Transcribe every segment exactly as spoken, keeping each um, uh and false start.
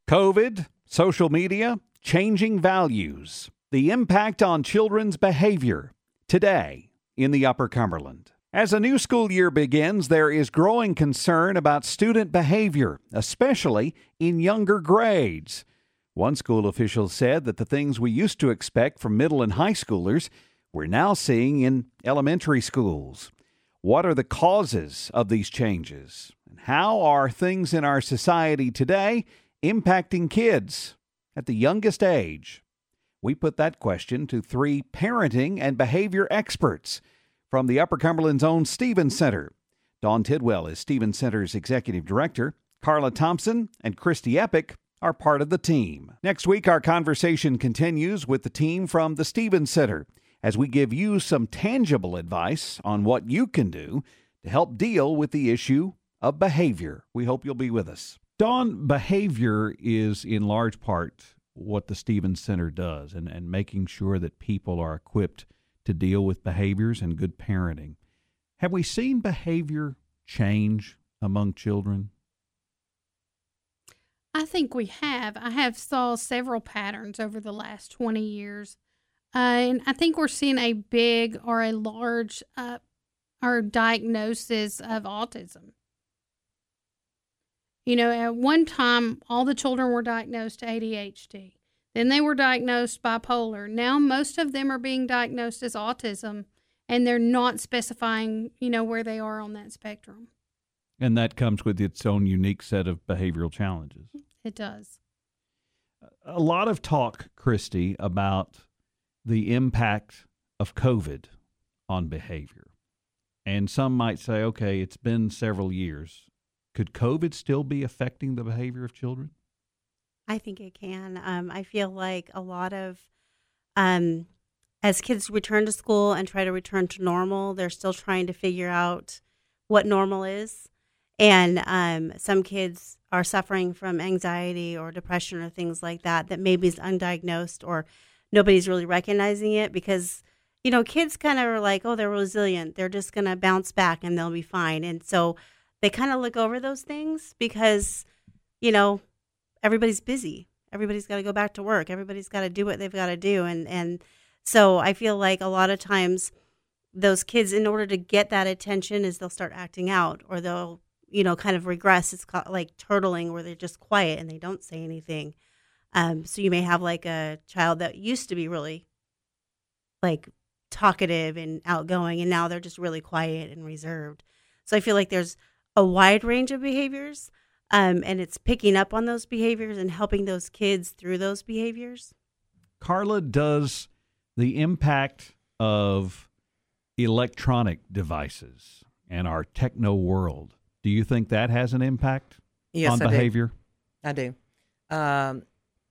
COVID, social media, changing values, the impact on children's behavior today in the Upper Cumberland. As a new school year begins, there is growing concern about student behavior, especially in younger grades. One school official said that the things we used to expect from middle and high schoolers, we're now seeing in elementary schools. What are the causes of these changes? And how are things in our society today impacting kids at the youngest age? We put that question to three parenting and behavior experts from the Upper Cumberland's own Stevens Center. Dawn Tidwell is Stevens Center's executive director. Carla Thompson and Christy Epic are part of the team. Next week, our conversation continues with the team from the Stevens Center as we give you some tangible advice on what you can do to help deal with the issue of behavior. We hope you'll be with us. Dawn, behavior is in large part what the Stevens Center does, and, and making sure that people are equipped to deal with behaviors and good parenting. Have we seen behavior change among children? I think we have. I have saw several patterns over the last twenty years. Uh, and I think we're seeing a big or a large uh, or diagnosis of autism. You know, at one time, all the children were diagnosed A D H D. Then they were diagnosed bipolar. Now most of them are being diagnosed as autism, and they're not specifying, you know, where they are on that spectrum. And that comes with its own unique set of behavioral challenges. It does. A lot of talk, Christy, about the impact of COVID on behavior. And some might say, okay, it's been several years. Could COVID still be affecting the behavior of children? I think it can. Um, I feel like a lot of, um, as kids return to school and try to return to normal, they're still trying to figure out what normal is. And um, some kids are suffering from anxiety or depression or things like that that maybe is undiagnosed, or nobody's really recognizing it because, you know, kids kind of are like, oh, they're resilient. They're just going to bounce back and they'll be fine. And so they kind of look over those things because, you know, everybody's busy. Everybody's got to go back to work. Everybody's got to do what they've got to do. And, and so I feel like a lot of times those kids, in order to get that attention, is they'll start acting out, or they'll, you know, kind of regress. It's called like turtling, where they're just quiet and they don't say anything. Um, so you may have like a child that used to be really like talkative and outgoing, and now they're just really quiet and reserved. So I feel like there's a wide range of behaviors, um, and it's picking up on those behaviors and helping those kids through those behaviors. Carla, does the impact of electronic devices and our techno world, do you think that has an impact yes, on I behavior? Do. I do. Um,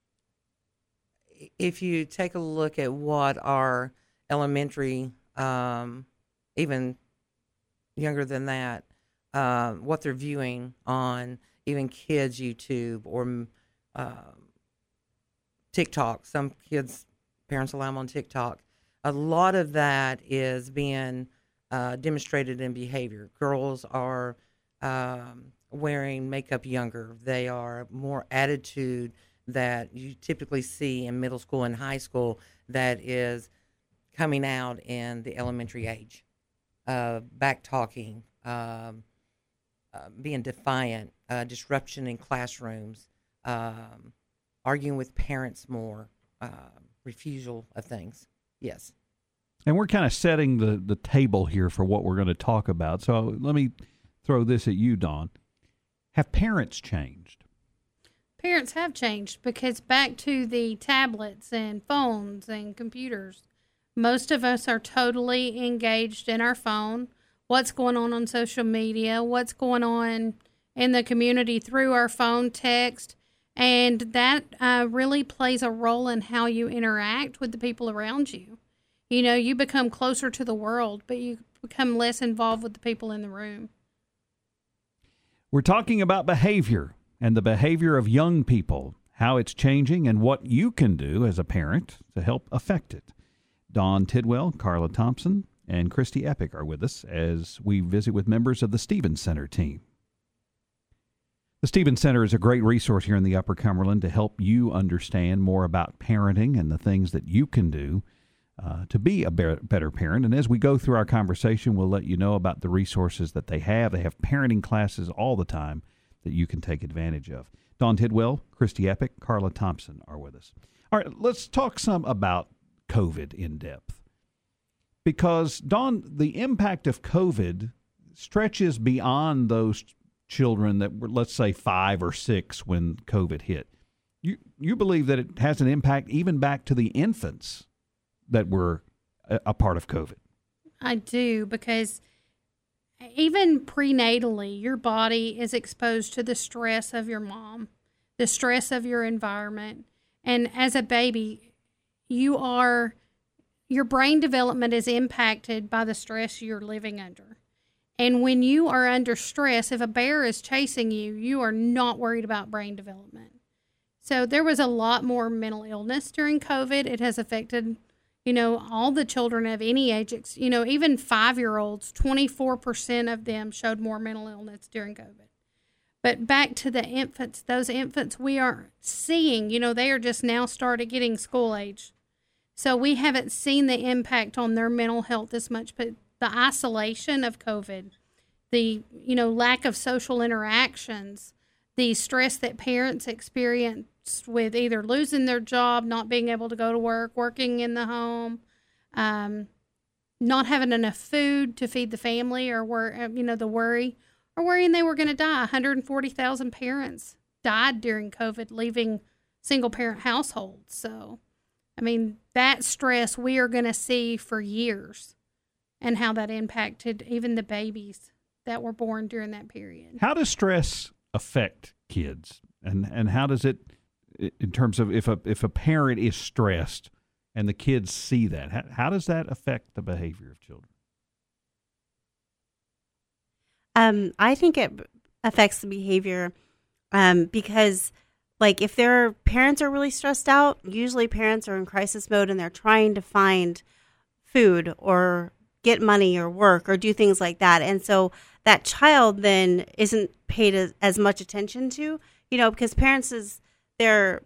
if you take a look at what our elementary, um, even younger than that, uh, what they're viewing on even kids' YouTube or uh, TikTok. Some kids, parents allow them on TikTok. A lot of that is being uh, demonstrated in behavior. Girls are um, wearing makeup younger. They are more attitude that you typically see in middle school and high school that is coming out in the elementary age. Uh, back talking, um, uh, being defiant, uh, disruption in classrooms, um, arguing with parents more, uh, refusal of things. Yes. And we're kind of setting the, the table here for what we're going to talk about. So let me throw this at you, Dawn. Have parents changed? Parents have changed, because back to the tablets and phones and computers, most of us are totally engaged in our phone, what's going on on social media, what's going on in the community through our phone, text, and that uh, really plays a role in how you interact with the people around you. You know, you become closer to the world, but you become less involved with the people in the room. We're talking about behavior and the behavior of young people, how it's changing, and what you can do as a parent to help affect it. Dawn Tidwell, Carla Thompson, and Christy Epic are with us as we visit with members of the Stevens Center team. The Stevens Center is a great resource here in the Upper Cumberland to help you understand more about parenting and the things that you can do uh, to be a be- better parent. And as we go through our conversation, we'll let you know about the resources that they have. They have parenting classes all the time that you can take advantage of. Dawn Tidwell, Christy Epic, Carla Thompson are with us. All right, let's talk some about COVID in depth. Because, Dawn, the impact of COVID stretches beyond those children that were, let's say, five or six when COVID hit. You you believe that it has an impact even back to the infants that were a, a part of COVID? I do, because even prenatally, your body is exposed to the stress of your mom, the stress of your environment. And as a baby, you are, your brain development is impacted by the stress you're living under. And when you are under stress, if a bear is chasing you, you are not worried about brain development. So there was a lot more mental illness during COVID. It has affected, you know, all the children of any age, you know, even five-year-olds, twenty-four percent of them showed more mental illness during COVID. But back to the infants, those infants we are seeing, you know, they are just now started getting school age. So we haven't seen the impact on their mental health as much, but the isolation of COVID, the, you know, lack of social interactions, the stress that parents experienced with either losing their job, not being able to go to work, working in the home, um, not having enough food to feed the family, or, wor- you know, the worry, or worrying they were going to die. one hundred forty thousand parents died during COVID, leaving single-parent households. So, I mean, that stress we are going to see for years, and how that impacted even the babies that were born during that period. How does stress affect kids? And and how does it, in terms of if a if a parent is stressed and the kids see that, how, how does that affect the behavior of children? Um, I think it affects the behavior um, because, like, if their parents are really stressed out, usually parents are in crisis mode and they're trying to find food or get money or work or do things like that. And so that child then isn't paid as, as much attention to, you know, because parents is, their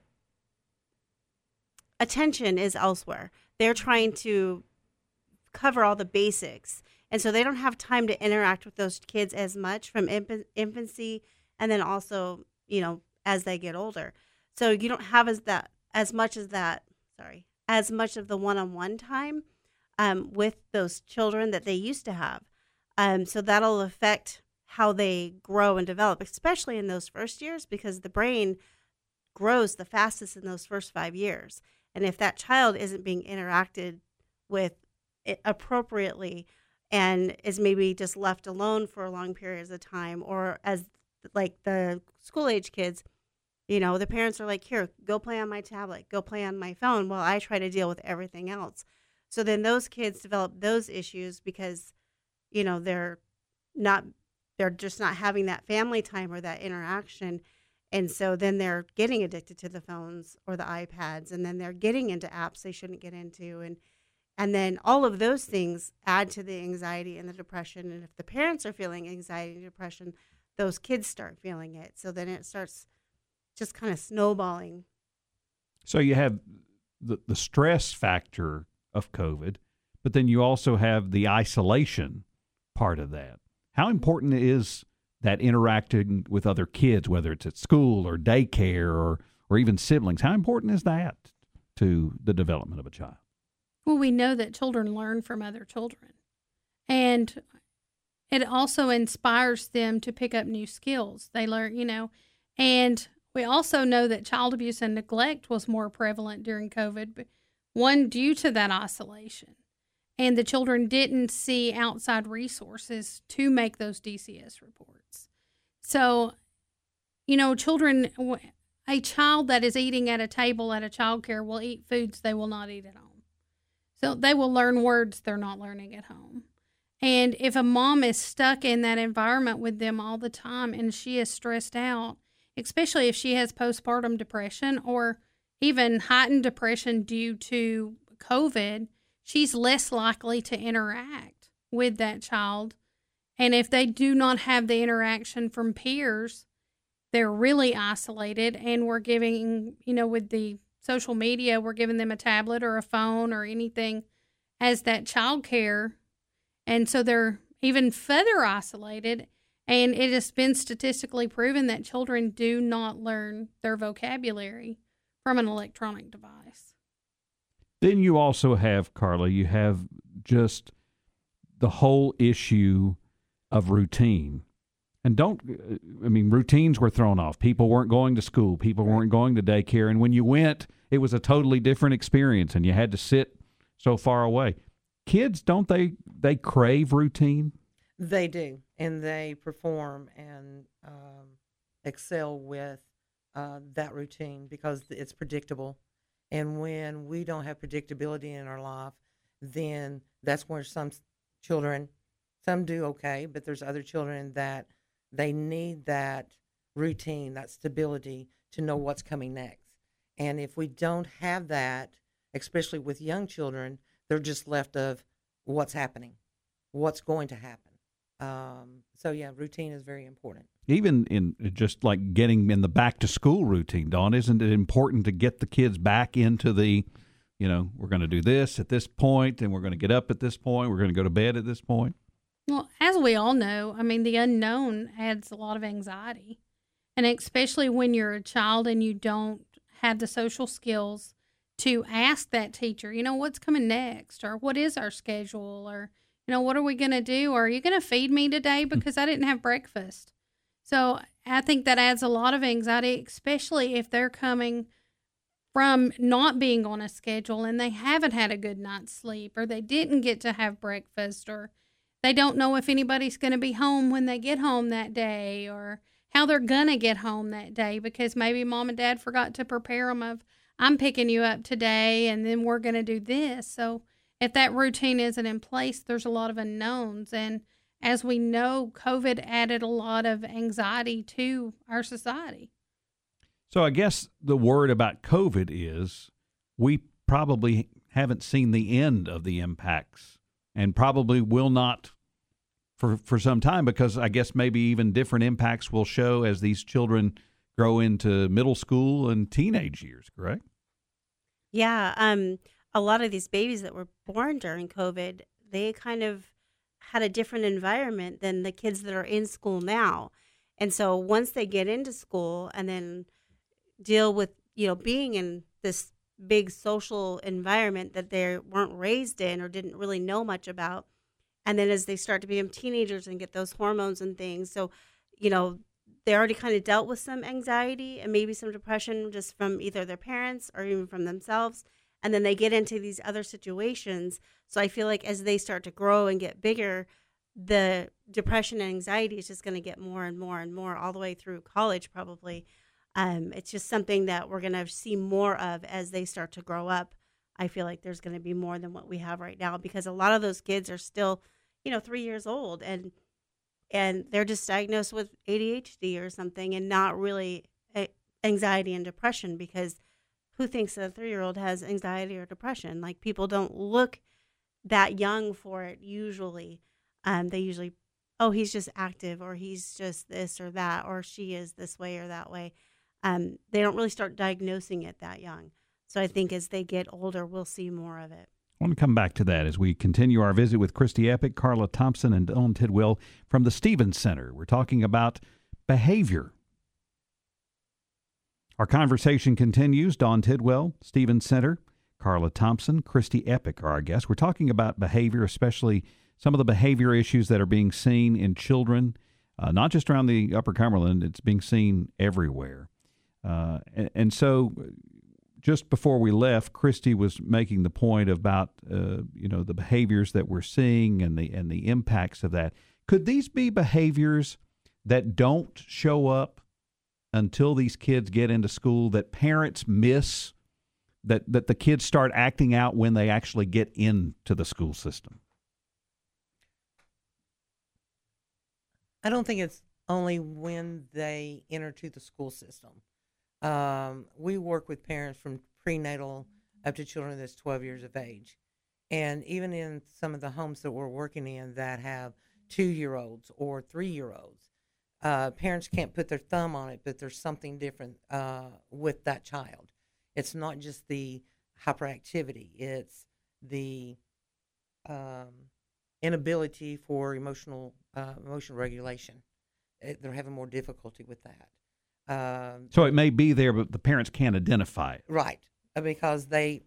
attention is elsewhere. They're trying to cover all the basics. And so they don't have time to interact with those kids as much from inf- infancy and then also, you know, as they get older. So you don't have as that, as much as that, sorry, as much of the one-on-one time Um, with those children that they used to have. Um, so that'll affect how they grow and develop, especially in those first years, because the brain grows the fastest in those first five years. And if that child isn't being interacted with appropriately and is maybe just left alone for long periods of time, or as like the school age kids, you know, the parents are like, here, go play on my tablet, go play on my phone while I try to deal with everything else. So then those kids develop those issues because, you know, they're not, they're just not having that family time or that interaction. And so then they're getting addicted to the phones or the iPads, and then they're getting into apps they shouldn't get into. And, and then all of those things add to the anxiety and the depression. And if the parents are feeling anxiety and depression, those kids start feeling it. So then it starts just kind of snowballing. So you have the, the stress factor of COVID, but then you also have the isolation part of that. How important is that interacting with other kids, whether it's at school or daycare or, or even siblings? How important is that to the development of a child? Well, we know that children learn from other children, and it also inspires them to pick up new skills. They learn, you know, and we also know that child abuse and neglect was more prevalent during COVID, but one, due to that isolation, and the children didn't see outside resources to make those D C S reports. So, you know, children, a child that is eating at a table at a child care will eat foods they will not eat at home. So they will learn words they're not learning at home. And if a mom is stuck in that environment with them all the time and she is stressed out, especially if she has postpartum depression or even heightened depression due to COVID, she's less likely to interact with that child. And if they do not have the interaction from peers, they're really isolated, and we're giving, you know, with the social media, we're giving them a tablet or a phone or anything as that child care. And so they're even further isolated. And it has been statistically proven that children do not learn their vocabulary from an electronic device. Then you also have, Carla, you have just the whole issue of routine. And don't, I mean, routines were thrown off. People weren't going to school. People weren't going to daycare. And when you went, it was a totally different experience, and you had to sit so far away. Kids, don't they, they crave routine? They do, and they perform and um, excel with uh, that routine because it's predictable. And when we don't have predictability in our life, then that's where some children, some do okay, but there's other children that they need that routine, that stability to know what's coming next. And if we don't have that, especially with young children, they're just left of what's happening, what's going to happen. Um, so, yeah, routine is very important. Even in just like getting in the back to school routine, Dawn, isn't it important to get the kids back into the, you know, we're going to do this at this point, and we're going to get up at this point, we're going to go to bed at this point? Well, as we all know, I mean, the unknown adds a lot of anxiety. And especially when you're a child and you don't have the social skills to ask that teacher, you know, what's coming next, or what is our schedule, or, you know, what are we going to do? Or are you going to feed me today because I didn't have breakfast? So I think that adds a lot of anxiety, especially if they're coming from not being on a schedule and they haven't had a good night's sleep, or they didn't get to have breakfast, or they don't know if anybody's going to be home when they get home that day, or how they're going to get home that day because maybe mom and dad forgot to prepare them of, I'm picking you up today and then we're going to do this. So if that routine isn't in place, there's a lot of unknowns. And as we know, COVID added a lot of anxiety to our society. So I guess the word about COVID is we probably haven't seen the end of the impacts, and probably will not for, for some time, because I guess maybe even different impacts will show as these children grow into middle school and teenage years, correct? Yeah. Um, a lot of these babies that were born during COVID, they kind of had a different environment than the kids that are in school now. And so once they get into school and then deal with, you know, being in this big social environment that they weren't raised in or didn't really know much about, and then as they start to become teenagers and get those hormones and things, so, you know, they already kind of dealt with some anxiety and maybe some depression just from either their parents or even from themselves. And then they get into these other situations. So I feel like as they start to grow and get bigger, the depression and anxiety is just going to get more and more and more all the way through college probably. Um, it's just something that we're going to see more of as they start to grow up. I feel like there's going to be more than what we have right now, because a lot of those kids are still, you know, three years old and and they're just diagnosed with A D H D or something and not really anxiety and depression, because who thinks that a three-year-old has anxiety or depression? Like, people don't look that young for it usually. Um, they usually, oh, he's just active, or he's just this or that, or she is this way or that way. Um, they don't really start diagnosing it that young. So I think as they get older, we'll see more of it. I want to come back to that as we continue our visit with Christy Epic, Carla Thompson, and Dawn Tidwell from the Stevens Center. We're talking about behavior. Our conversation continues. Dawn Tidwell, Stevens Center, Carla Thompson, Christy Epic are our guests. We're talking about behavior, especially some of the behavior issues that are being seen in children, uh, not just around the Upper Cumberland. It's being seen everywhere. Uh, and, and so just before we left, Christy was making the point about, uh, you know, the behaviors that we're seeing and the and the impacts of that. Could these be behaviors that don't show up until these kids get into school, that parents miss, that, that the kids start acting out when they actually get into the school system? I don't think it's only when they enter to the school system. Um, we work with parents from prenatal up to children that's twelve years of age. And even in some of the homes that we're working in that have two-year-olds or three-year-olds, uh, parents can't put their thumb on it, but there's something different uh, with that child. It's not just the hyperactivity; it's the um, inability for emotional uh, emotional regulation. It, they're having more difficulty with that. Um, So it may be there, but the parents can't identify it. Right, uh, because they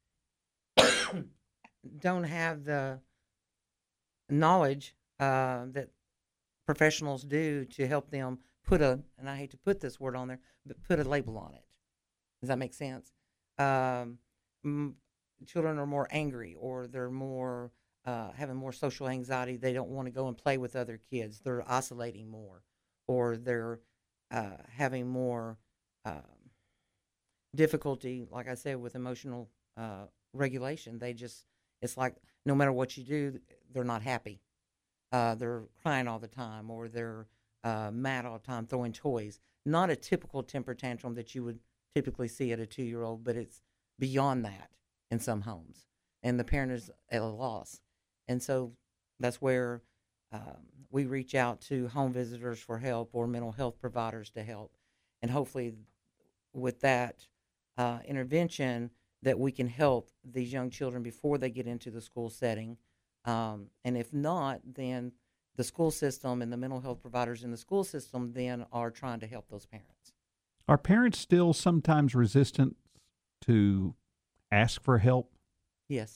don't have the knowledge uh, that professionals do to help them put a, and I hate to put this word on there, but put a label on it. Does that make sense? Um, m- children are more angry, or they're more uh, having more social anxiety. They don't want to go and play with other kids. They're isolating more, or they're uh, having more um, difficulty, like I said, with emotional uh, regulation. They just, it's like no matter what you do, they're not happy. Uh, they're crying all the time, or they're uh, mad all the time, throwing toys. Not a typical temper tantrum that you would typically see at a two-year-old, but it's beyond that in some homes. And the parent is at a loss. And so that's where um, we reach out to home visitors for help, or mental health providers to help. And hopefully with that uh, intervention, that we can help these young children before they get into the school setting. Um, and if not, then the school system and the mental health providers in the school system then are trying to help those parents. Are parents still sometimes resistant to ask for help? Yes.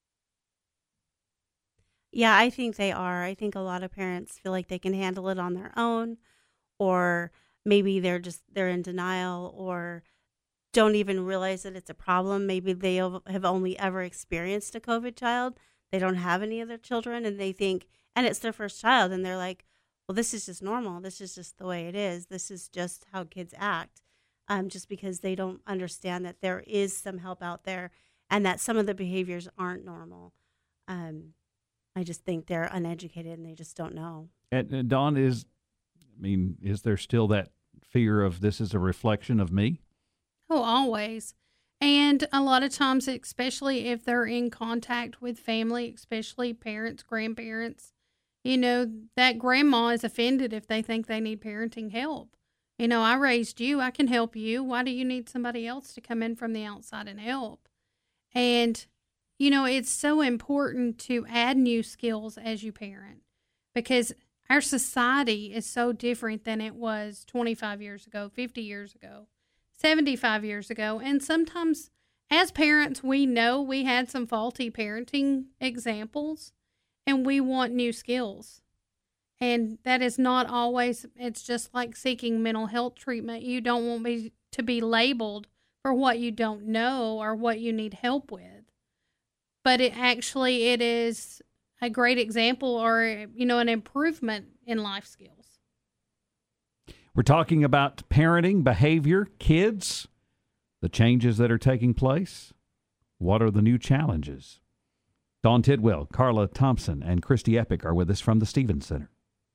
Yeah, I think they are. I think a lot of parents feel like they can handle it on their own, or maybe they're just they're in denial, or don't even realize that it's a problem. Maybe they have have only ever experienced a COVID child. They don't have any other children, and they think, and it's their first child, and they're like, well, this is just normal. This is just the way it is. This is just how kids act, um, just because they don't understand that there is some help out there and that some of the behaviors aren't normal. Um, I just think they're uneducated and they just don't know. And, and Dawn, is, I mean, is there still that fear of this is a reflection of me? Oh, always. And a lot of times, especially if they're in contact with family, especially parents, grandparents, you know, that grandma is offended if they think they need parenting help. You know, I raised you, I can help you. Why do you need somebody else to come in from the outside and help? And, you know, it's so important to add new skills as you parent, because our society is so different than it was twenty-five years ago, fifty years ago, seventy-five years ago. And sometimes as parents, we know we had some faulty parenting examples and we want new skills. And that is not always, it's just like seeking mental health treatment. You don't want me to be labeled for what you don't know or what you need help with. But it actually, it is a great example, or, you know, an improvement in life skills. We're talking about parenting, behavior, kids, the changes that are taking place. What are the new challenges? Dawn Tidwell, Carla Thompson, and Christy Epic are with us from the Stevens Center.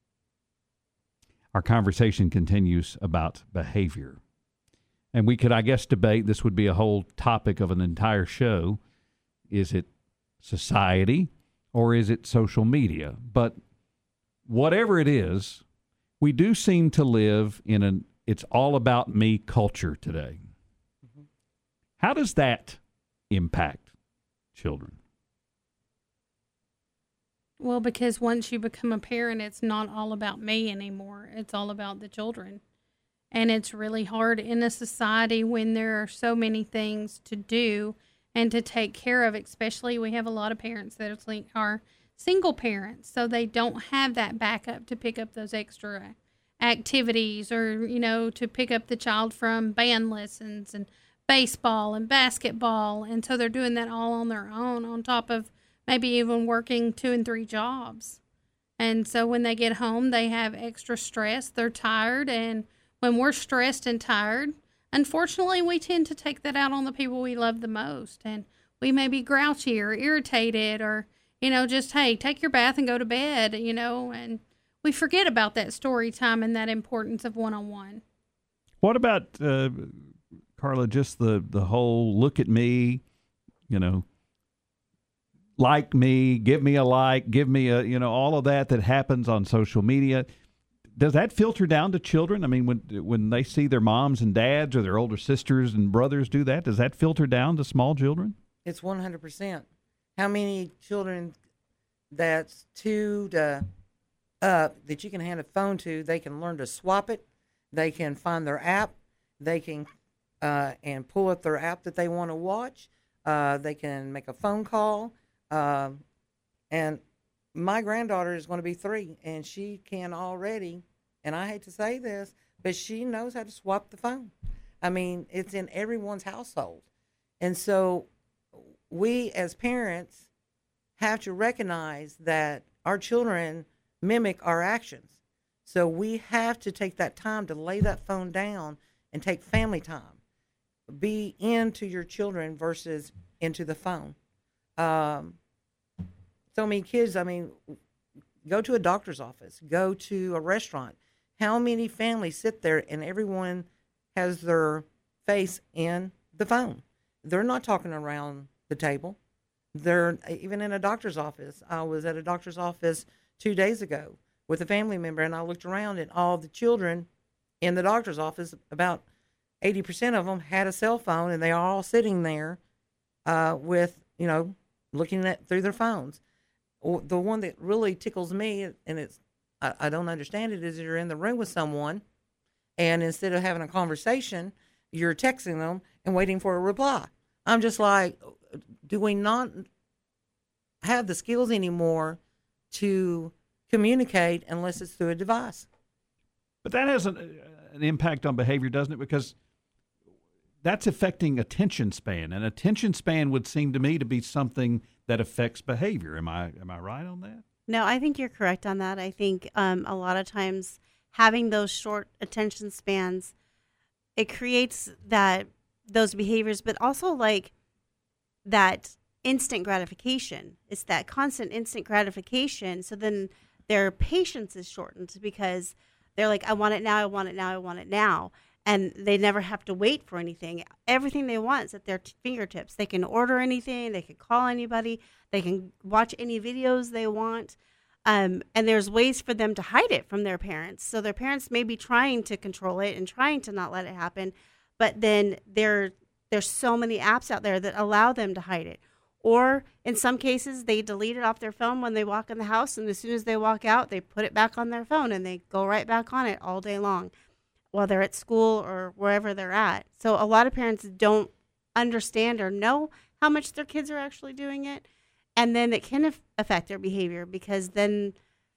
Our conversation continues about behavior. And we could, I guess, debate, this would be a whole topic of an entire show. Is it society or is it social media? But whatever it is, we do seem to live in an it's all about me culture today. Mm-hmm. How does that impact children? Well, because once you become a parent, it's not all about me anymore. It's all about the children. And it's really hard in a society when there are so many things to do and to take care of. Especially, we have a lot of parents that are single parents, so they don't have that backup to pick up those extra activities, or, you know, to pick up the child from band lessons and baseball and basketball. And so they're doing that all on their own, on top of maybe even working two and three jobs. And so when they get home, they have extra stress. They're tired. And when we're stressed and tired, unfortunately, we tend to take that out on the people we love the most. And we may be grouchy or irritated, or, you know, just, hey, take your bath and go to bed, you know, and we forget about that story time and that importance of one-on-one. What about, uh, Carla, just the, the whole look at me, you know, like me, give me a like, give me a, you know, all of that that happens on social media. does that filter down to children? I mean, when when they see their moms and dads or their older sisters and brothers do that, does that filter down to small children? It's one hundred percent. How many children that's two to up that you can hand a phone to, they can learn to swap it, they can find their app, they can uh, and pull up their app that they want to watch, uh, they can make a phone call, uh, and my granddaughter is going to be three, and she can already, and I hate to say this, but she knows how to swap the phone. I mean, it's in everyone's household. And so we as parents have to recognize that our children mimic our actions. So we have to take that time to lay that phone down and take family time. Be into your children versus into the phone. Um, so many kids, I mean, go to a doctor's office, go to a restaurant. How many families sit there and everyone has their face in the phone? They're not talking around the table. They're even in a doctor's office. I was at a doctor's office two days ago with a family member, and I looked around and all the children in the doctor's office, about eighty percent of them had a cell phone, and they are all sitting there uh, with, you know, looking at through their phones. The one that really tickles me, and it's I, I don't understand it, is you're in the room with someone, and instead of having a conversation, you're texting them and waiting for a reply. I'm just like, do we not have the skills anymore to communicate unless it's through a device? But that has an, an impact on behavior, doesn't it? Because that's affecting attention span, and attention span would seem to me to be something that affects behavior. Am I am I right on that? No, I think you're correct on that. I think um, a lot of times having those short attention spans, it creates that those behaviors, but also like that instant gratification. It's that constant instant gratification. So then their patience is shortened because they're like, I want it now, I want it now, I want it now. And they never have to wait for anything. Everything they want is at their t- fingertips. They can order anything. They can call anybody. They can watch any videos they want. Um, and there's ways for them to hide it from their parents. So their parents may be trying to control it and trying to not let it happen. But then there, there's so many apps out there that allow them to hide it. Or in some cases, they delete it off their phone when they walk in the house. And as soon as they walk out, they put it back on their phone and they go right back on it all day long, while they're at school or wherever they're at. So a lot of parents don't understand or know how much their kids are actually doing it. And then it can af- affect their behavior because then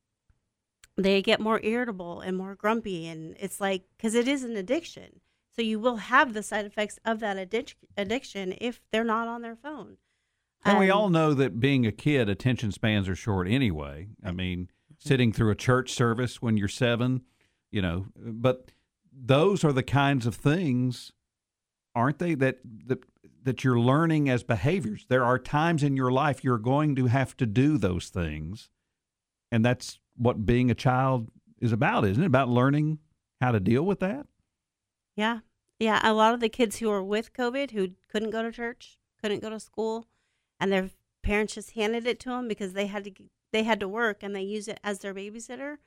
they get more irritable and more grumpy. And it's like, because it is an addiction. So you will have the side effects of that addic- addiction if they're not on their phone. And um, we all know that being a kid, attention spans are short anyway. I mean, sitting through a church service when you're seven, you know, but those are the kinds of things, aren't they, that, that that you're learning as behaviors. There are times in your life you're going to have to do those things, and that's what being a child is about, isn't it? About learning how to deal with that? Yeah. Yeah, a lot of the kids who were with COVID who couldn't go to church, couldn't go to school, and their parents just handed it to them because they had to they had to work and they use it as their babysitter.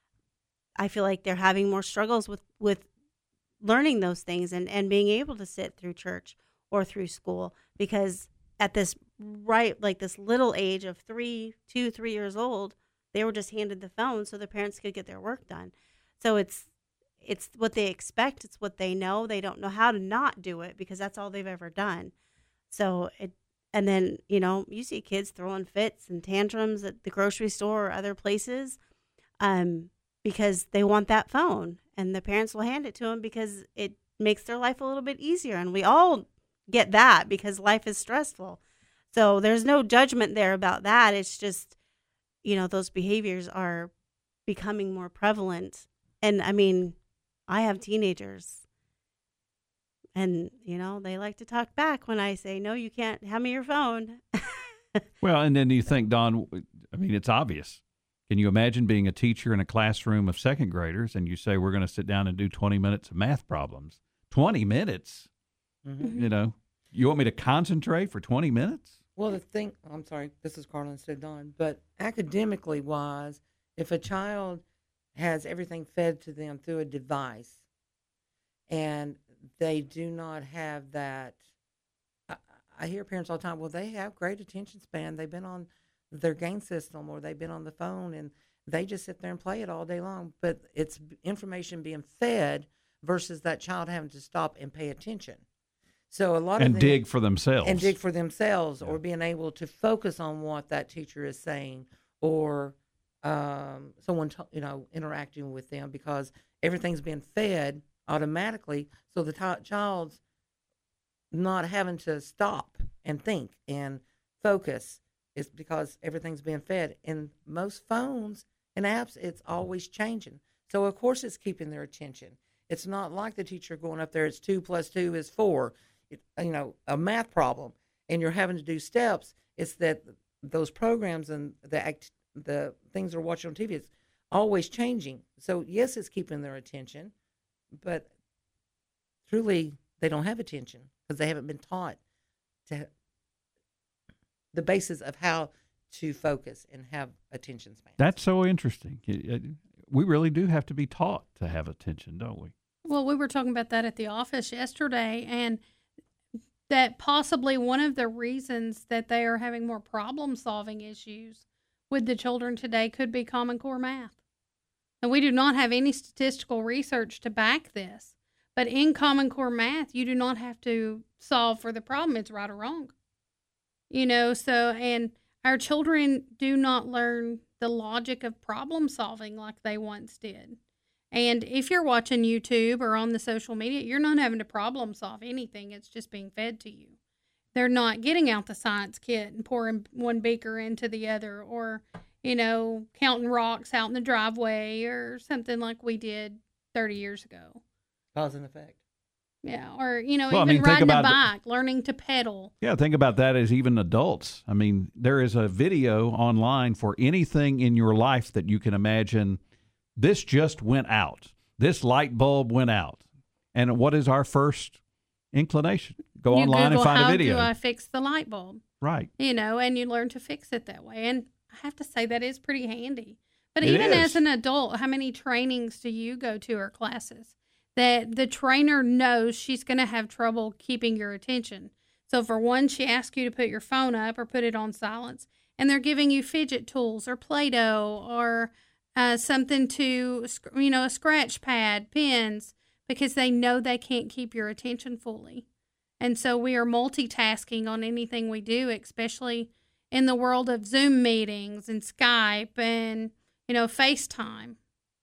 I feel like they're having more struggles with, with learning those things and, and being able to sit through church or through school because at this right, like this little age of three, two, three years old, they were just handed the phone so the parents could get their work done. So it's it's what they expect. It's what they know. They don't know how to not do it because that's all they've ever done. So it, and then, you know, you see kids throwing fits and tantrums at the grocery store or other places. Um, because they want that phone and the parents will hand it to them because it makes their life a little bit easier. And we all get that because life is stressful. So there's no judgment there about that. It's just, you know, those behaviors are becoming more prevalent. And I mean, I have teenagers and, you know, they like to talk back when I say, no, you can't have me your phone. Well, and then you think, Don, I mean, it's obvious. Can you imagine being a teacher in a classroom of second graders and you say, we're going to sit down and do twenty minutes of math problems? twenty minutes? Mm-hmm. You know, you want me to concentrate for twenty minutes? Well, the thing, I'm sorry, this is Carla instead of Don, but academically wise, if a child has everything fed to them through a device, and they do not have that. I, I hear parents all the time, well, they have great attention span. They've been on their game system, or they've been on the phone, and they just sit there and play it all day long. But it's information being fed versus that child having to stop and pay attention. So a lot and of them, dig for themselves. And dig for themselves, Yeah. or being able to focus on what that teacher is saying, or um, someone t- you know interacting with them, because everything's being fed automatically. So the t- child's not having to stop and think and focus. Is because everything's being fed. In most phones and apps, it's always changing. So of course it's keeping their attention. It's not like the teacher going up there, it's two plus two is four, it, you know, a math problem, and you're having to do steps. It's that those programs and the act, the things they're watching on T V, it's always changing. So yes, it's keeping their attention, but truly they don't have attention because they haven't been taught to the basis of how to focus and have attention span. That's so interesting. It- it- we really do have to be taught to have attention, don't we? Well, we were talking about that at the office yesterday, and that possibly one of the reasons that they are having more problem-solving issues with the children today could be Common Core math. And we do not have any statistical research to back this. But in Common Core math, you do not have to solve for the problem. It's right or wrong. You know, so, and our children do not learn the logic of problem solving like they once did. And if you're watching YouTube or on the social media, you're not having to problem solve anything. It's just being fed to you. They're not getting out the science kit and pouring one beaker into the other, or, you know, counting rocks out in the driveway or something like we did thirty years ago. Cause and effect. Yeah, or, you know, Well, I even mean, think riding a about the- bike, learning to pedal. Yeah, think about that as even adults. I mean, there is a video online for anything in your life that you can imagine. This just went out. This light bulb went out. And what is our first inclination? Go You online Google, and find how a video. do I fix the light bulb? Right. You know, and you learn to fix it that way. And I have to say that is pretty handy. But It even is. as an adult, how many trainings do you go to or classes that the trainer knows she's going to have trouble keeping your attention? So for one, she asks you to put your phone up or put it on silence, and they're giving you fidget tools or Play-Doh or uh, something to, you know, a scratch pad, pens, because they know they can't keep your attention fully. And so we are multitasking on anything we do, especially in the world of Zoom meetings and Skype and, you know, FaceTime.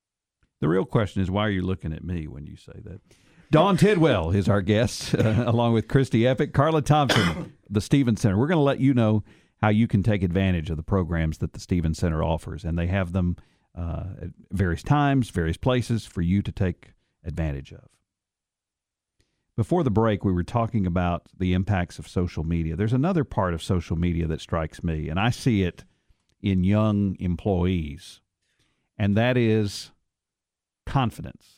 The real question is, why are you looking at me when you say that? Dawn Tidwell is our guest, uh, along with Christy Epic, Carla Thompson, the Stevens Center. We're going to let you know how you can take advantage of the programs that the Stevens Center offers, and they have them uh, at various times, various places for you to take advantage of. Before the break, we were talking about the impacts of social media. There's another part of social media that strikes me, and I see it in young employees, and that is confidence.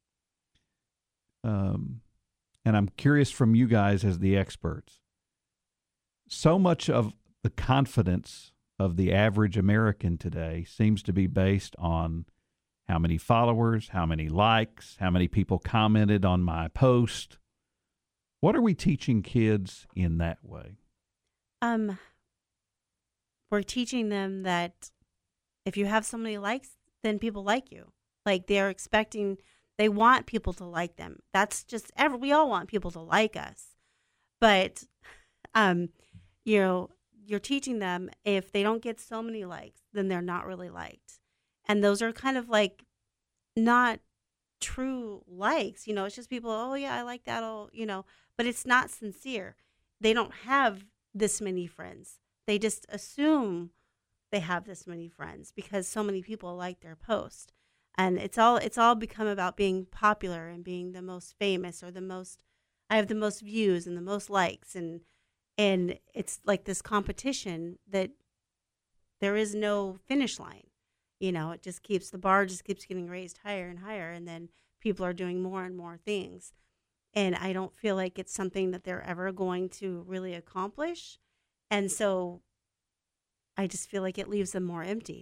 Um, and I'm curious from you guys as the experts. So much of the confidence of the average American today seems to be based on how many followers, how many likes, how many people commented on my post. What are we teaching kids in that way? Um, we're teaching them that if you have so many likes, then people like you. Like they're expecting, they want people to like them. That's just ever. We all want people to like us, but um, you know, you're teaching them if they don't get so many likes, then they're not really liked, and those are kind of like not true likes. You know, it's just people. Oh yeah, I like that. Oh, you know, but it's not sincere. They don't have this many friends. They just assume they have this many friends because so many people like their post. And it's all it's all become about being popular and being the most famous or the most I have the most views and the most likes, and and it's like this competition that there is no finish line. You know, it just keeps the bar just keeps getting raised higher and higher, and then people are doing more and more things. And I don't feel like it's something that they're ever going to really accomplish. And so I just feel like it leaves them more empty.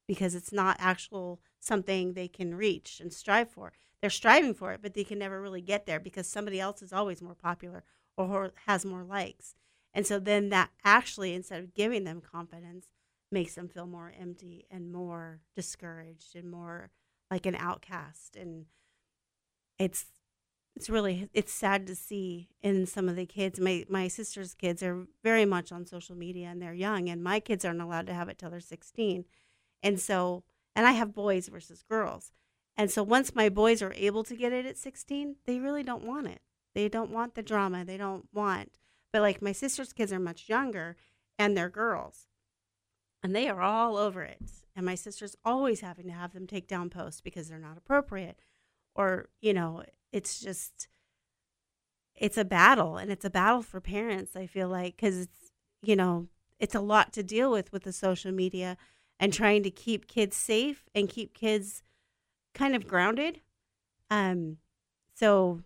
because it's not actual something they can reach and strive for. They're striving for it, but they can never really get there because somebody else is always more popular or has more likes. And so then that actually, instead of giving them confidence, makes them feel more empty and more discouraged and more like an outcast. And it's it's really it's sad to see in some of the kids. My my sister's kids are very much on social media and they're young, and my kids aren't allowed to have it till they're sixteen. And so, and I have boys versus girls. And so once my boys are able to get it at sixteen, they really don't want it. They don't want the drama. They don't want, but like my sister's kids are much younger and they're girls and they are all over it. And my sister's always having to have them take down posts because they're not appropriate, or, you know, it's just, it's a battle, and it's a battle for parents, I feel like, because it's, you know, it's a lot to deal with with the social media and trying to keep kids safe and keep kids kind of grounded. Um, so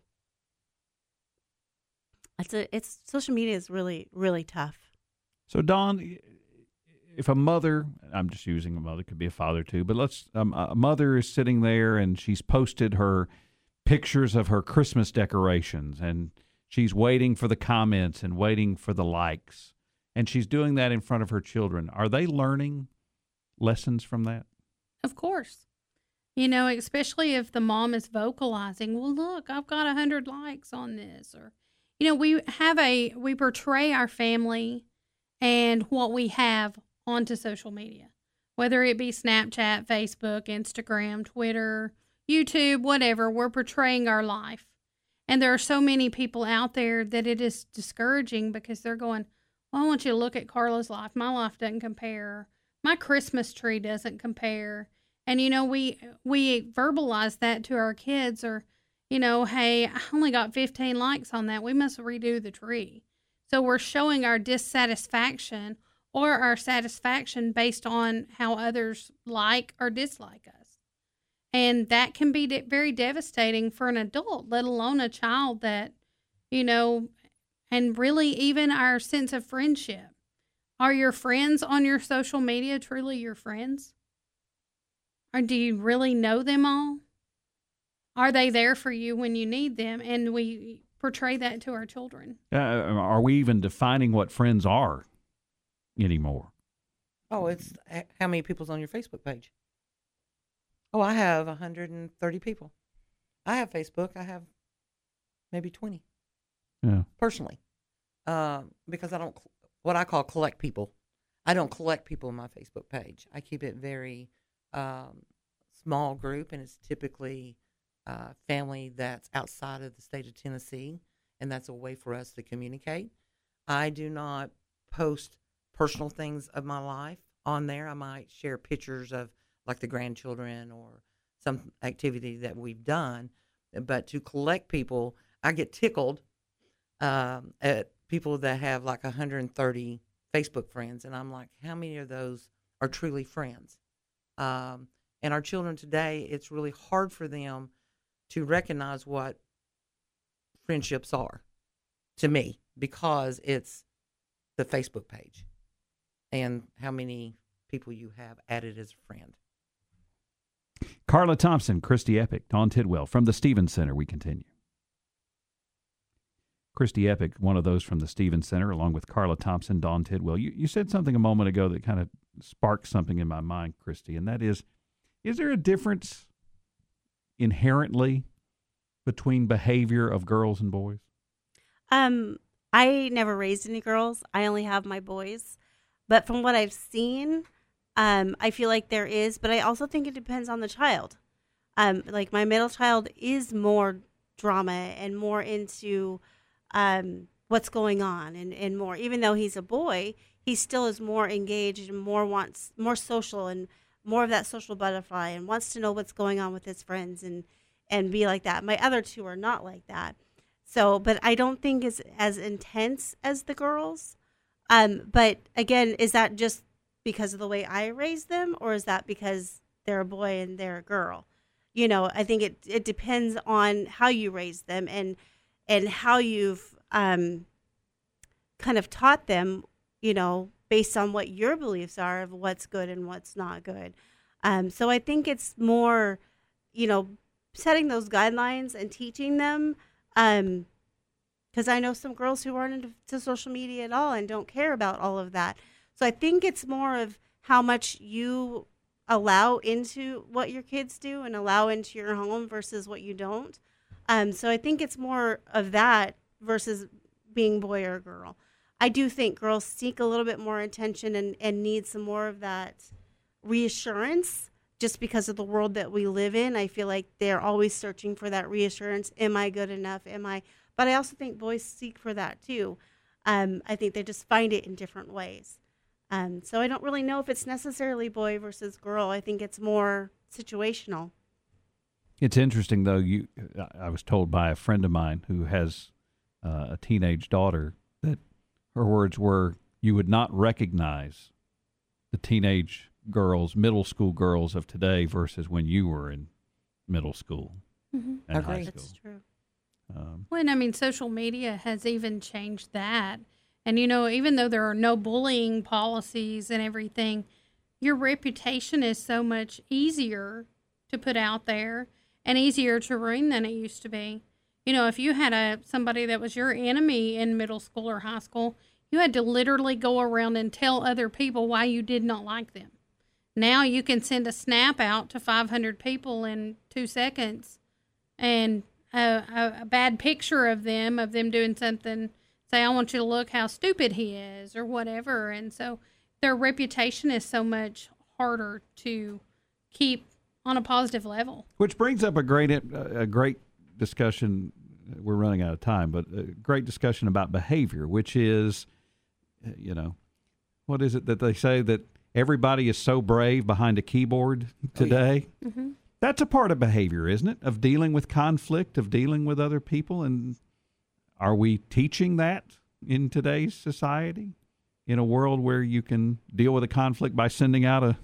it's a, it's social media is really, really tough. So Dawn, if a mother, I'm just using a mother, could be a father too, but let's, um, a mother is sitting there and she's posted her pictures of her Christmas decorations and she's waiting for the comments and waiting for the likes, and she's doing that in front of her children. Are they learning lessons from that? Of course. You know, especially if the mom is vocalizing, well, look, I've got a hundred likes on this, or, you know, we have a, we portray our family and what we have onto social media, whether it be Snapchat, Facebook, Instagram, Twitter, YouTube, whatever. We're portraying our life. And there are so many people out there that it is discouraging because they're going, well, I want you to look at Carla's life. My life doesn't compare. My Christmas tree doesn't compare. And, you know, we we verbalize that to our kids, or, you know, hey, I only got fifteen likes on that. We must redo the tree. So we're showing our dissatisfaction or our satisfaction based on how others like or dislike us. And that can be de- very devastating for an adult, let alone a child that, you know, and really even our sense of friendship. Are your friends on your social media truly your friends? Or do you really know them all? Are they there for you when you need them? And we portray that to our children. Uh, are we even defining what friends are anymore? Oh, it's how many people's on your Facebook page? Oh, I have one hundred thirty people. I have Facebook. I have maybe twenty. Yeah. Personally, um, because I don't, what I call collect people. I don't collect people on my Facebook page. I keep it very um, small group, and it's typically uh, family that's outside of the state of Tennessee, and that's a way for us to communicate. I do not post personal things of my life on there. I might share pictures of like the grandchildren or some activity that we've done, but to collect people, I get tickled um, at people that have like one hundred thirty Facebook friends, and I'm like, how many of those are truly friends? Um, and our children today, it's really hard for them to recognize what friendships are to me, because it's the Facebook page and how many people you have added as a friend. Carla Thompson, Christy Epic, Dawn Tidwell from the Stevens Center. We continue. Christy Epic, one of those from the Stevens Center, along with Carla Thompson, Dawn Tidwell. You, you said something a moment ago that kind of sparked something in my mind, Christy, and that is, is there a difference inherently between behavior of girls and boys? Um, I never raised any girls. I only have my boys. But from what I've seen, um, I feel like there is, but I also think it depends on the child. Um, like my middle child is more drama and more into um, what's going on and, and more. Even though he's a boy, he still is more engaged and more wants more social and more of that social butterfly and wants to know what's going on with his friends and, and be like that. My other two are not like that. So, but I don't think it's as intense as the girls. Um, but again, is that just because of the way I raised them, or is that because they're a boy and they're a girl? You know, I think it, it depends on how you raise them and, and how you've, um, kind of taught them, you know, based on what your beliefs are of what's good and what's not good. Um, so I think it's more, you know, setting those guidelines and teaching them. Um, because I know some girls who aren't into social media at all and don't care about all of that. So I think it's more of how much you allow into what your kids do and allow into your home versus what you don't. Um, so I think it's more of that versus being boy or girl. I do think girls seek a little bit more attention and, and need some more of that reassurance just because of the world that we live in. I feel like they're always searching for that reassurance. Am I good enough? Am I... But I also think boys seek for that too. Um, I think they just find it in different ways. Um, so I don't really know if it's necessarily boy versus girl. I think it's more situational. It's interesting, though. You, I was told by a friend of mine who has uh, a teenage daughter that her words were, "You would not recognize the teenage girls, middle school girls of today versus when you were in middle school Mm-hmm. and Agree. high school." That's true. Um, Well, and I mean, social media has even changed that. And, you know, even though there are no bullying policies and everything, your reputation is so much easier to put out there and easier to ruin than it used to be. You know, if you had a somebody that was your enemy in middle school or high school, you had to literally go around and tell other people why you did not like them. Now you can send a snap out to five hundred people in two seconds and A, a, a bad picture of them, of them doing something, say, I want you to look how stupid he is or whatever. And so their reputation is so much harder to keep on a positive level. which brings up a great a great discussion. We're running out of time, but a great discussion about behavior, which is, you know, what is it that they say that everybody is so brave behind a keyboard today? Oh, yeah. Mm-hmm. That's a part of behavior, isn't it? Of dealing with conflict, of dealing with other people. And are we teaching that in today's society? In a world where you can deal with a conflict by sending out a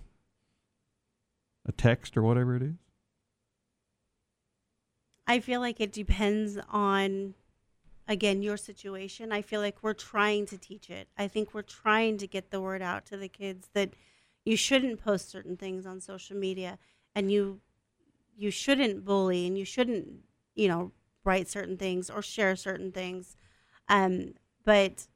a text or whatever it is? I feel like it depends on, again, your situation. I feel like we're trying to teach it. I think we're trying to get the word out to the kids that you shouldn't post certain things on social media, and you you shouldn't bully, and you shouldn't, you know, write certain things or share certain things. Um, but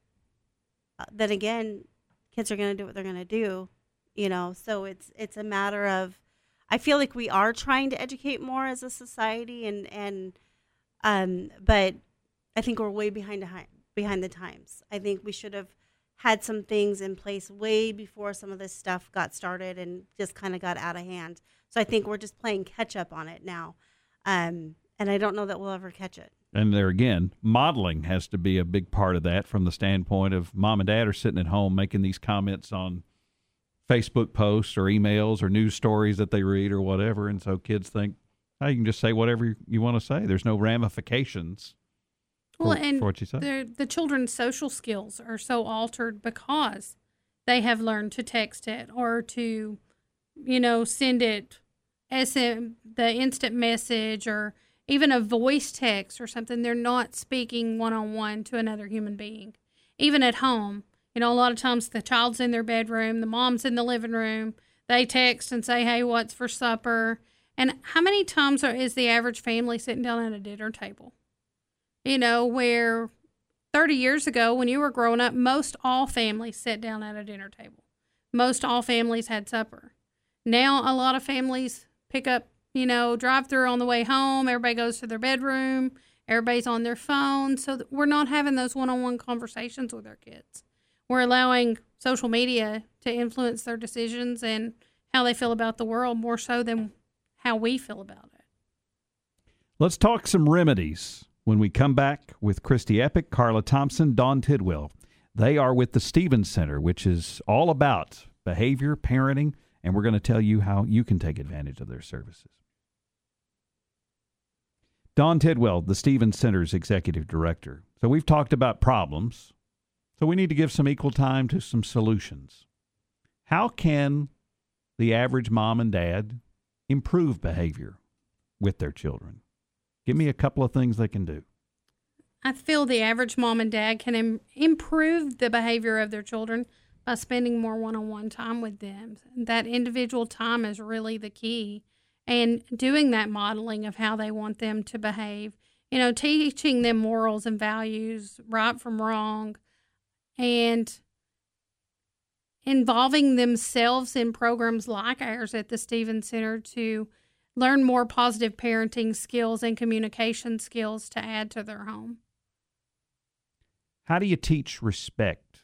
then again, kids are going to do what they're going to do, you know. So it's it's a matter of, I feel like we are trying to educate more as a society, and and um, but I think we're way behind behind the times. I think we should have had some things in place way before some of this stuff got started and just kind of got out of hand. So I think we're just playing catch up on it now, um, and I don't know that we'll ever catch it. And there again, modeling has to be a big part of that, from the standpoint of mom and dad are sitting at home making these comments on Facebook posts or emails or news stories that they read or whatever. And so kids think, oh, you can just say whatever you want to say. There's no ramifications for, Well, and for what you say. the the children's social skills are so altered because they have learned to text it or to, you know, send it as the instant message or even a voice text or something. They're not speaking one-on-one to another human being. Even at home, you know, a lot of times the child's in their bedroom, the mom's in the living room, they text and say, hey, what's for supper? And how many times are, is the average family sitting down at a dinner table? You know, where thirty years ago when you were growing up, most all families sat down at a dinner table. Most all families had supper. Now a lot of families pick up, you know, drive through on the way home. Everybody goes to their bedroom. Everybody's on their phone. So we're not having those one-on-one conversations with our kids. We're allowing social media to influence their decisions and how they feel about the world more so than how we feel about it. Let's talk some remedies when we come back with Christy Epic, Carla Thompson, Dawn Tidwell. They are with the Stevens Center, which is all about behavior, parenting, and we're going to tell you how you can take advantage of their services. Dawn Tidwell, the Stevens Center's executive director. So we've talked about problems, so we need to give some equal time to some solutions. How can the average mom and dad improve behavior with their children? Give me a couple of things they can do. I feel the average mom and dad can Im- improve the behavior of their children by spending more one-on-one time with them. That individual time is really the key, and doing that modeling of how they want them to behave, you know, teaching them morals and values, right from wrong, and involving themselves in programs like ours at the Stevens Center to learn more positive parenting skills and communication skills to add to their home. How do you teach respect?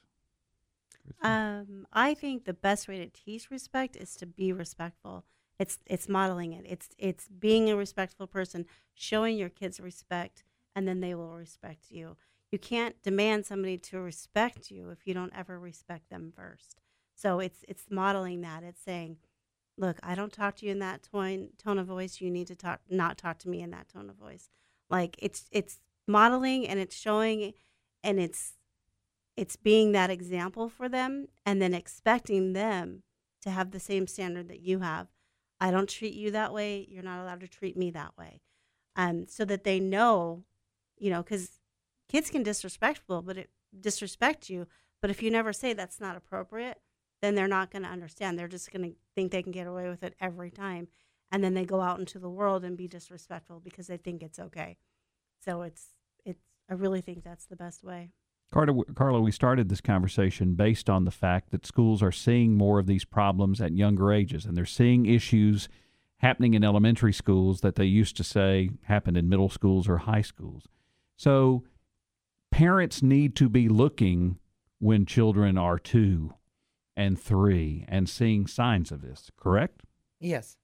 Um, I think the best way to teach respect is to be respectful. It's it's modeling it. It's it's being a respectful person, showing your kids respect, and then they will respect you. You can't demand somebody to respect you if you don't ever respect them first. So it's it's modeling that. It's saying, look, I don't talk to you in that tone tone of voice. You need to talk not talk to me in that tone of voice. Like it's it's modeling, and it's showing, and it's it's being that example for them, and then expecting them to have the same standard that you have. I don't treat you that way. You're not allowed to treat me that way. Um, so that they know, you know, because kids can disrespectful, but it disrespect you. But if you never say that's not appropriate, then they're not going to understand. They're just going to think they can get away with it every time. And then they go out into the world and be disrespectful because they think it's okay. So it's, it's, I really think that's the best way. Carla, Carla, we started this conversation based on the fact that schools are seeing more of these problems at younger ages, and they're seeing issues happening in elementary schools that they used to say happened in middle schools or high schools. So parents need to be looking when children are two and three and seeing signs of this, correct? Yes.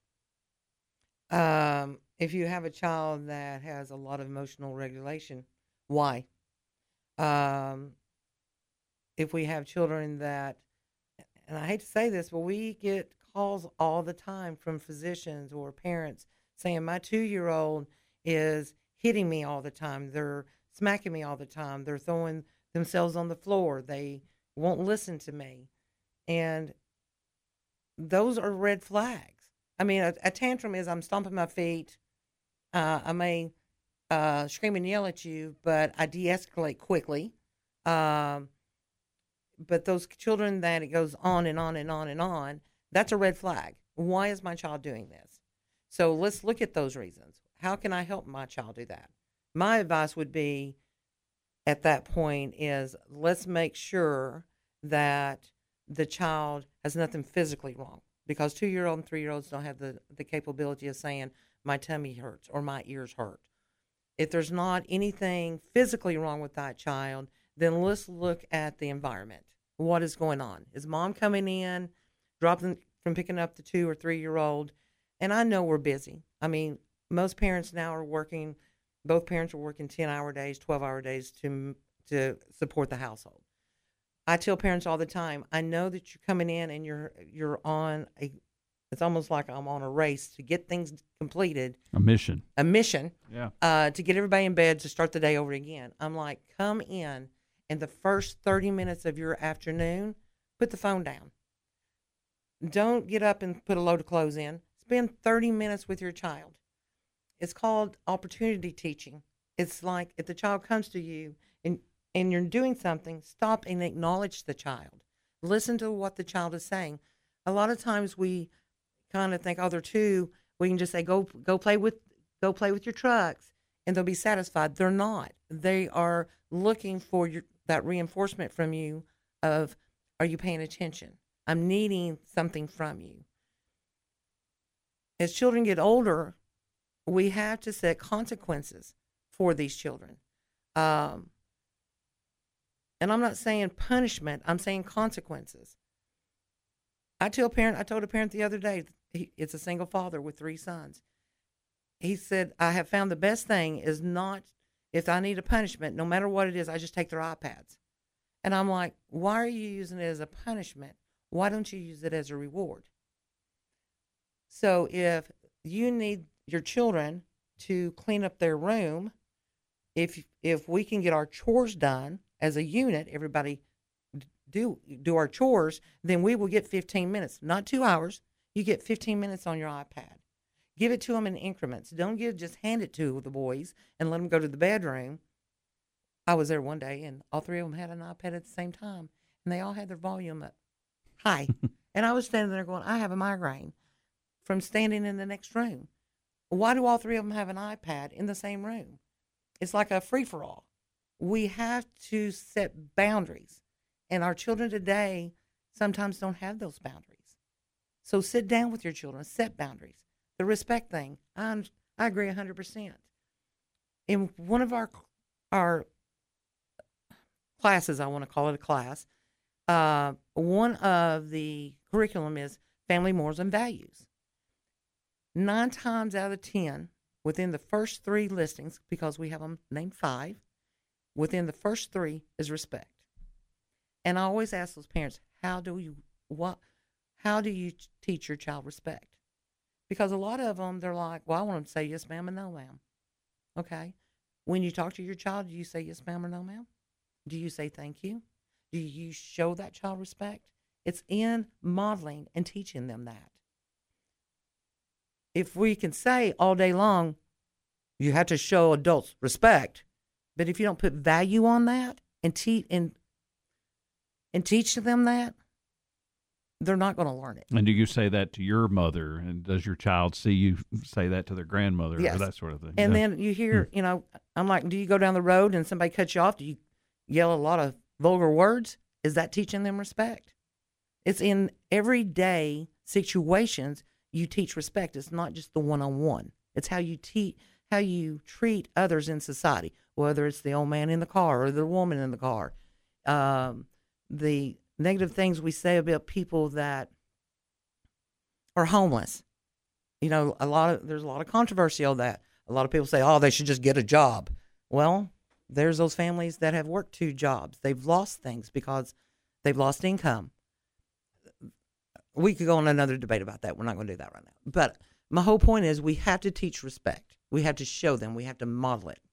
Um, if you have a child that has a lot of emotional regulation, why? Um, if we have children that, and I hate to say this, but we get calls all the time from physicians or parents saying, my two-year-old is hitting me all the time. They're smacking me all the time. They're throwing themselves on the floor. They won't listen to me. And those are red flags. I mean, a, a tantrum is I'm stomping my feet. Uh, I may uh, scream and yell at you, but I de-escalate quickly. Um, but those children that it goes on and on and on and on, that's a red flag. Why is my child doing this? So let's look at those reasons. How can I help my child do that? My advice would be at that point is let's make sure that the child has nothing physically wrong, because two-year-old and three-year-olds don't have the, the capability of saying my tummy hurts or my ears hurt. If there's not anything physically wrong with that child, then let's look at the environment. What is going on? Is mom coming in, dropping from picking up the two or three-year-old? And I know we're busy. I mean, most parents now are working, both parents are working ten-hour days, twelve-hour days to to support the household. I tell parents all the time, I know that you're coming in and you're you're on a, it's almost like I'm on a race to get things completed. A mission. A mission. Yeah. Uh, to get everybody in bed to start the day over again. I'm like, come in, and the first thirty minutes of your afternoon, put the phone down. Don't get up and put a load of clothes in. Spend thirty minutes with your child. It's called opportunity teaching. It's like if the child comes to you and and you're doing something, stop and acknowledge the child. Listen to what the child is saying. A lot of times we kind of think, oh, they're two. We can just say, go go play with go play with your trucks, and they'll be satisfied. They're not. They are looking for your, that reinforcement from you of, are you paying attention? I'm needing something from you. As children get older, we have to set consequences for these children. Um, And I'm not saying punishment. I'm saying consequences. I tell parent. I told a parent the other day. He, it's a single father with three sons. He said, "I have found the best thing is not if I need a punishment, no matter what it is, I just take their iPads." And I'm like, "Why are you using it as a punishment? Why don't you use it as a reward?" So if you need your children to clean up their room, if if we can get our chores done as a unit, everybody do do our chores, then we will get fifteen minutes, not two hours. You get fifteen minutes on your iPad. Give it to them in increments. Don't give, just hand it to the boys and let them go to the bedroom. I was there one day, and all three of them had an iPad at the same time. and they all had their volume up high. And I was standing there going, I have a migraine from standing in the next room. Why do all three of them have an iPad in the same room? It's like a free-for-all. We have to set boundaries. And our children today sometimes don't have those boundaries. So sit down with your children, set boundaries. The respect thing, I, I agree one hundred percent. In one of our our classes, I want to call it a class, uh, one of the curriculum is family morals and values. Nine times out of ten, within the first three listings, because we have them named five, within the first three is respect. And I always ask those parents, how do you what? How do you teach your child respect? Because a lot of them, they're like, well, I want them to say yes, ma'am, and no, ma'am. Okay. When you talk to your child, do you say yes, ma'am, or no, ma'am? Do you say thank you? Do you show that child respect? It's in modeling and teaching them that. If we can say all day long, you have to show adults respect, but if you don't put value on that and, te- and, and teach them that, they're not going to learn it. And do you say that to your mother? And does your child see you say that to their grandmother yes. or that sort of thing? And yeah. then you hear, hmm. you know, I'm like, do you go down the road and somebody cuts you off? Do you yell a lot of vulgar words? Is that teaching them respect? It's in everyday situations you teach respect. It's not just the one-on-one. It's how you teach, how you treat others in society, whether it's the old man in the car or the woman in the car. Um, the negative things we say about people that are homeless. You know, a lot of there's a lot of controversy on that. A lot of people say, oh, they should just get a job. Well, there's those families that have worked two jobs. They've lost things because they've lost income. We could go on another debate about that. We're not going to do that right now. But my whole point is we have to teach respect. We have to show them. We have to model it.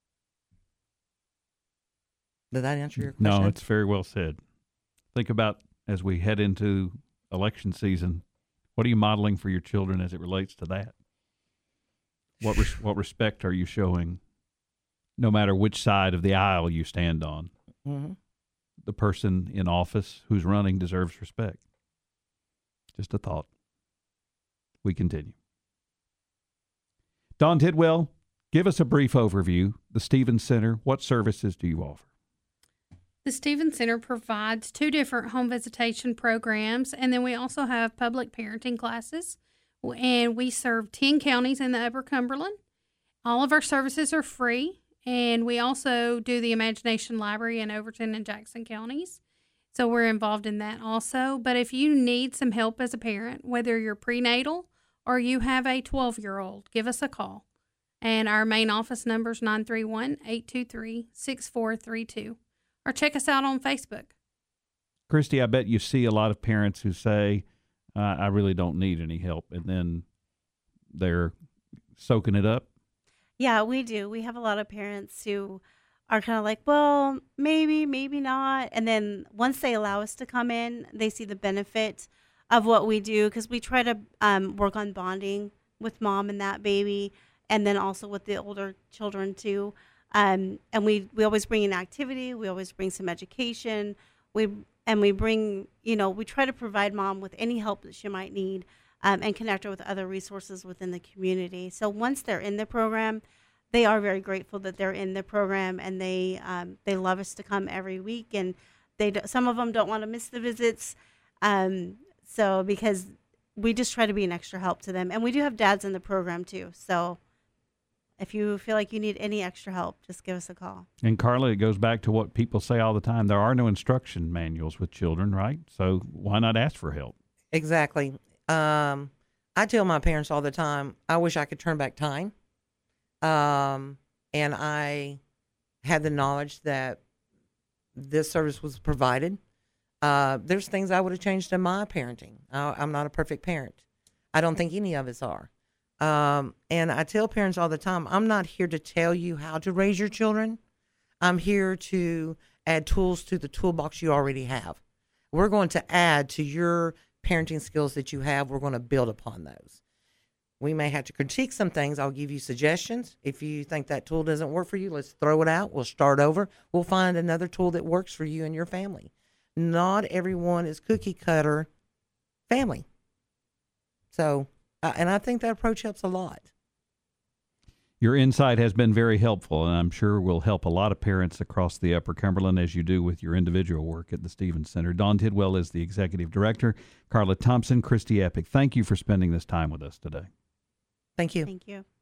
Did that answer your question? No, it's very well said. Think about as we head into election season, what are you modeling for your children as it relates to that? What res- what respect are you showing, no matter which side of the aisle you stand on? Mm-hmm. The person in office who's running deserves respect. Just a thought. We continue. Dawn Tidwell, give us a brief overview. The Stevens Center, what services do you offer? The Stevens Center provides two different home visitation programs, and then we also have public parenting classes, and we serve ten counties in the Upper Cumberland. All of our services are free, and we also do the Imagination Library in Overton and Jackson counties, so we're involved in that also. But if you need some help as a parent, whether you're prenatal or you have a twelve-year-old, give us a call, and our main office number is nine three one, eight two three, six four three two. Or check us out on Facebook. Christy, I bet you see a lot of parents who say, uh, I really don't need any help, and then they're soaking it up. Yeah, we do. We have a lot of parents who are kind of like, well, maybe, maybe not. And then once they allow us to come in, they see the benefit of what we do, because we try to um, work on bonding with mom and that baby, and then also with the older children too. Um, and we, we always bring an activity. We always bring some education. We and we bring, you know, we try to provide mom with any help that she might need, um, and connect her with other resources within the community. So once they're in the program, they are very grateful that they're in the program, and they um, they love us to come every week. And they do, some of them don't want to miss the visits, um, so because we just try to be an extra help to them. And we do have dads in the program too, so. If you feel like you need any extra help, just give us a call. And Carla, it goes back to what people say all the time. There are no instruction manuals with children, right? So why not ask for help? Exactly. Um, I tell my parents all the time, I wish I could turn back time. Um, and I had the knowledge that this service was provided. Uh, there's things I would have changed in my parenting. I, I'm not a perfect parent. I don't think any of us are. Um, and I tell parents all the time, I'm not here to tell you how to raise your children. I'm here to add tools to the toolbox you already have. We're going to add to your parenting skills that you have. We're going to build upon those. We may have to critique some things. I'll give you suggestions. If you think that tool doesn't work for you, let's throw it out. We'll start over. We'll find another tool that works for you and your family. not everyone is cookie cutter family. So, uh, and I think that approach helps a lot. Your insight has been very helpful, and I'm sure will help a lot of parents across the Upper Cumberland as you do with your individual work at the Stevens Center. Dawn Tidwell is the executive director. Carla Thompson, Christy Epic, thank you for spending this time with us today. Thank you. Thank you.